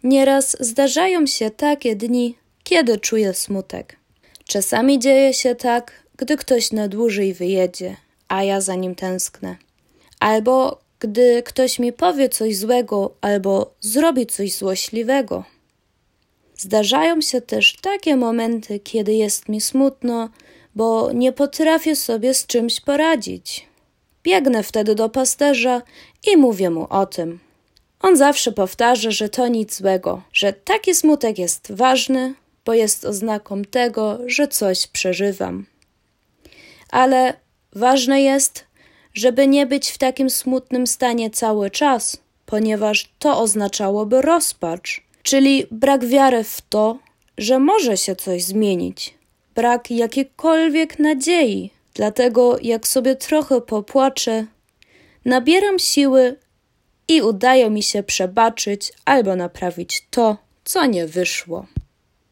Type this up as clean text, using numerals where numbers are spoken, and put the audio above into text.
Nieraz zdarzają się takie dni, kiedy czuję smutek. Czasami dzieje się tak, gdy ktoś na dłużej wyjedzie, a ja za nim tęsknę. Albo gdy ktoś mi powie coś złego albo zrobi coś złośliwego. Zdarzają się też takie momenty, kiedy jest mi smutno, bo nie potrafię sobie z czymś poradzić. Biegnę wtedy do pasterza i mówię mu o tym. On zawsze powtarza, że to nic złego, że taki smutek jest ważny, bo jest oznaką tego, że coś przeżywam. Ale ważne jest, żeby nie być w takim smutnym stanie cały czas, ponieważ to oznaczałoby rozpacz, czyli brak wiary w to, że może się coś zmienić, brak jakiejkolwiek nadziei. Dlatego jak sobie trochę popłaczę, nabieram siły i udaje mi się przebaczyć albo naprawić to, co nie wyszło.